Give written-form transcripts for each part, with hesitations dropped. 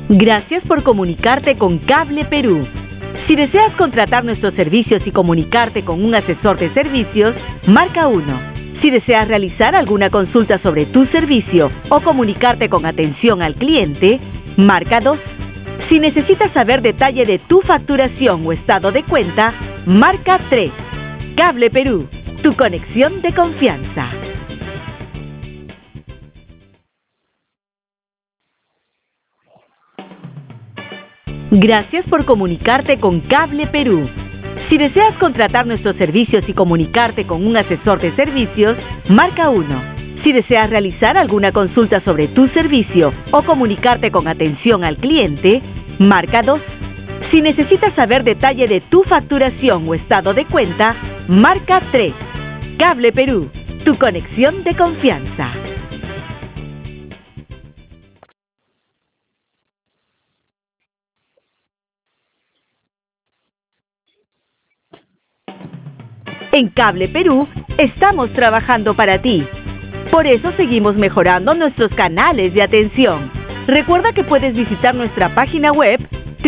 Gracias por comunicarte con Cable Perú. Si deseas contratar nuestros servicios y comunicarte con un asesor de servicios, marca 1. Si deseas realizar alguna consulta sobre tu servicio o comunicarte con atención al cliente, marca 2. Si necesitas saber detalle de tu facturación o estado de cuenta, marca 3. Cable Perú, tu conexión de confianza. Gracias por comunicarte con Cable Perú. Si deseas contratar nuestros servicios y comunicarte con un asesor de servicios, marca 1. Si deseas realizar alguna consulta sobre tu servicio o comunicarte con atención al cliente, marca 2. Si necesitas saber detalle de tu facturación o estado de cuenta, marca 3. Cable Perú, tu conexión de confianza. En Cable Perú estamos trabajando para ti. Por eso seguimos mejorando nuestros canales de atención. Recuerda que puedes visitar nuestra página web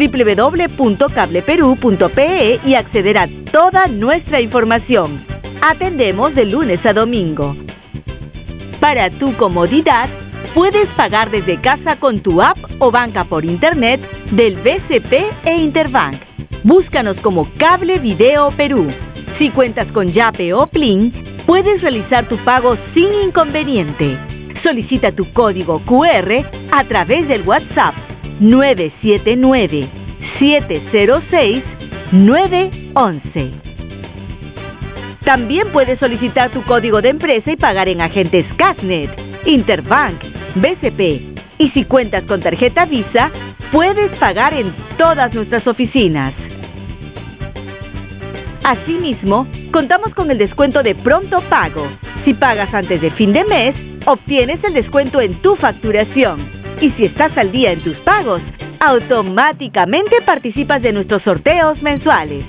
www.cableperú.pe y acceder a toda nuestra información. Atendemos de lunes a domingo. Para tu comodidad, puedes pagar desde casa con tu app o banca por internet del BCP e Interbank. Búscanos como Cable Video Perú. Si cuentas con Yape o Plin, puedes realizar tu pago sin inconveniente. Solicita tu código QR a través del WhatsApp 979-706-911. También puedes solicitar tu código de empresa y pagar en agentes Casnet, Interbank, BCP. Y si cuentas con tarjeta Visa, puedes pagar en todas nuestras oficinas. Asimismo, contamos con el descuento de pronto pago. Si pagas antes de fin de mes, obtienes el descuento en tu facturación. Y si estás al día en tus pagos, automáticamente participas de nuestros sorteos mensuales.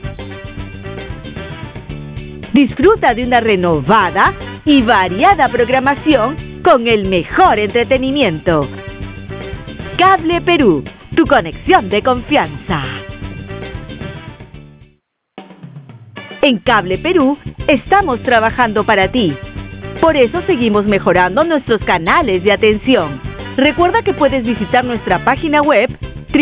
Disfruta de una renovada y variada programación con el mejor entretenimiento. Cable Perú, tu conexión de confianza. En Cable Perú estamos trabajando para ti. Por eso seguimos mejorando nuestros canales de atención. Recuerda que puedes visitar nuestra página web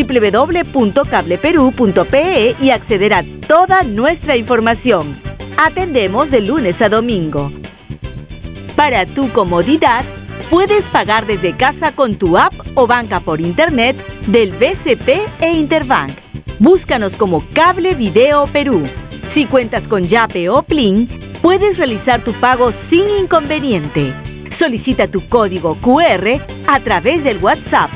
www.cableperú.pe y acceder a toda nuestra información. Atendemos de lunes a domingo. Para tu comodidad, puedes pagar desde casa con tu app o banca por internet del BCP e Interbank. Búscanos como Cable Video Perú. Si cuentas con Yape o Plin, puedes realizar tu pago sin inconveniente. Solicita tu código QR a través del WhatsApp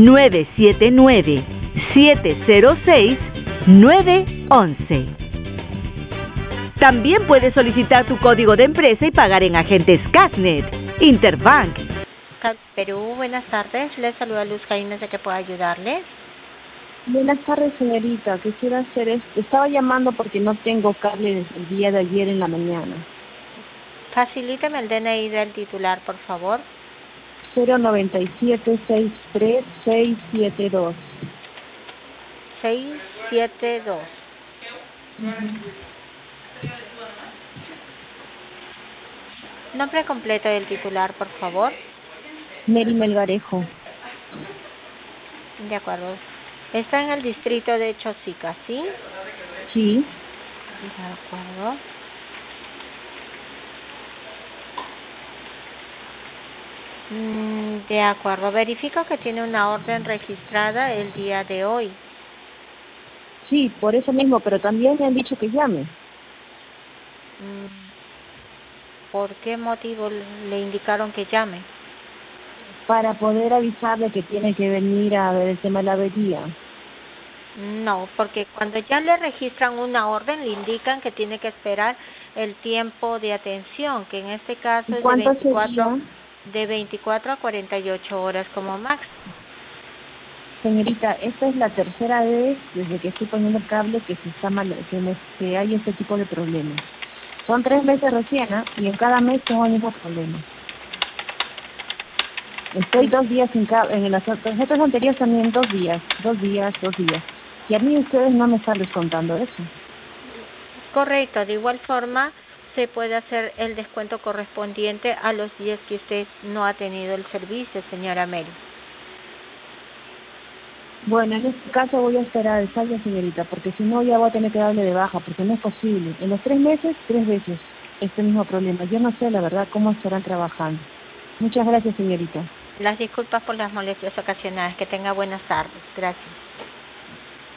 979-706-911. También puedes solicitar tu código de empresa y pagar en agentes Casnet, Interbank. Perú, buenas tardes. Les saluda Luz Jaime, ¿de qué puedo ayudarle? Buenas tardes, señorita. Quisiera hacer esto. Estaba llamando porque no tengo cable desde el día de ayer en la mañana. Facilíteme el DNI del titular, por favor. 097-63-672. 672. Nombre completo del titular, por favor. Mary Melgarejo. De acuerdo. Está en el distrito de Chosica, ¿sí? Sí. De acuerdo. De acuerdo. Verifico que tiene una orden registrada el día de hoy. Sí, por eso mismo, pero también me han dicho que llame. ¿Por qué motivo le indicaron que llame? Para poder avisarle que tiene que venir a ver el tema de la avería. No, porque cuando ya le registran una orden, le indican que tiene que esperar el tiempo de atención, que en este caso es de 24 a 48 horas como máximo. Señorita, esta es la tercera vez desde que estoy poniendo el cable que se está que hay este tipo de problemas. Son 3 meses recién, y en cada mes tengo el mismo problema. Estoy 2 días en las tarjetas anteriores también 2 días. Y a mí ustedes no me están descontando eso. Correcto, de igual forma se puede hacer el descuento correspondiente a los días que usted no ha tenido el servicio, señora Mary. Bueno, en este caso voy a esperar el saldo, señorita, porque si no ya voy a tener que darle de baja, porque no es posible. En los 3 meses, 3 veces este mismo problema. Yo no sé, la verdad, cómo estarán trabajando. Muchas gracias, señorita. Las disculpas por las molestias ocasionadas. Que tenga buenas tardes. Gracias.